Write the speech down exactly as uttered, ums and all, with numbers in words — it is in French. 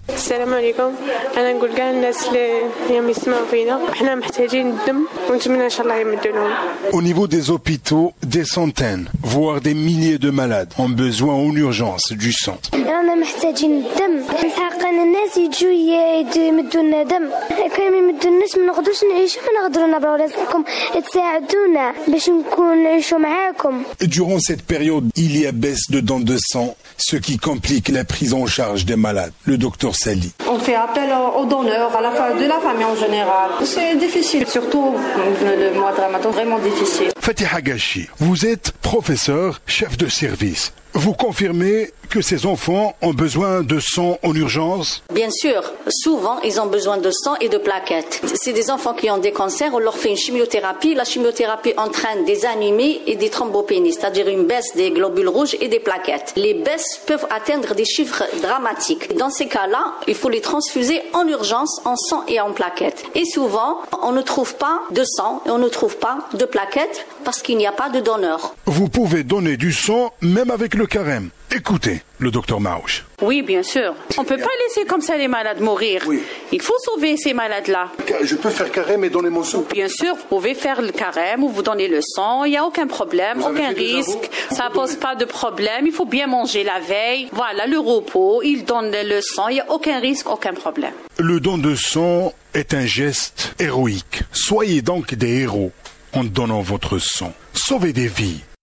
السلام عليكم. أنا نقول كاع الناس اللي يوم يسمعوا فينا احنا محتاجين الدم ونتمنى إن شاء الله يمدوا لهم. Au niveau des hôpitaux, des centaines, voire des milliers de malades ont besoin en urgence du sang. رانا محتاجين الدم. حقا الناس يجوا يمدوا لنا دم. كانوا يمدوا الناس ما نقدروش نعيشوا ما نقدروا نبراو لازمكم تساعدونا باش نكون نعيشوا معاكم. Durant cette période, il y a baisse de dons de sang, ce qui complique la prise en charge des malades. Le docteur Sali. On fait appel aux donneurs, à la fin de la famille en général. C'est difficile, surtout le mois de Ramadan, vraiment difficile. Fatiha Gachi, vous êtes professeur, chef de service. Vous confirmez que ces enfants ont besoin de sang en urgence? Bien sûr, souvent ils ont besoin de sang et de plaquettes. C'est des enfants qui ont des cancers, on leur fait une chimiothérapie. La chimiothérapie entraîne des anémies et des thrombopénies, c'est-à-dire une baisse des globules rouges et des plaquettes. Les baisses peuvent atteindre des chiffres dramatiques. Dans ces cas-là, il faut les transfuser en urgence en sang et en plaquettes. Et souvent, on ne trouve pas de sang et on ne trouve pas de plaquettes parce qu'il n'y a pas de donneur. Vous pouvez donner du sang même avec le carême. Écoutez le docteur Maouch. Oui, bien sûr. On ne peut pas laisser comme ça les malades mourir. Oui. Il faut sauver ces malades-là. Je peux faire carême et donner mon sang? Bien sûr, vous pouvez faire le carême ou vous donner le sang. Il n'y a aucun problème, aucun risque. Ça ne pose pas de problème. Il faut bien manger la veille. Voilà, le repos. Il donne le sang. Il n'y a aucun risque, aucun problème. Le don de sang est un geste héroïque. Soyez donc des héros en donnant votre sang. Sauvez des vies.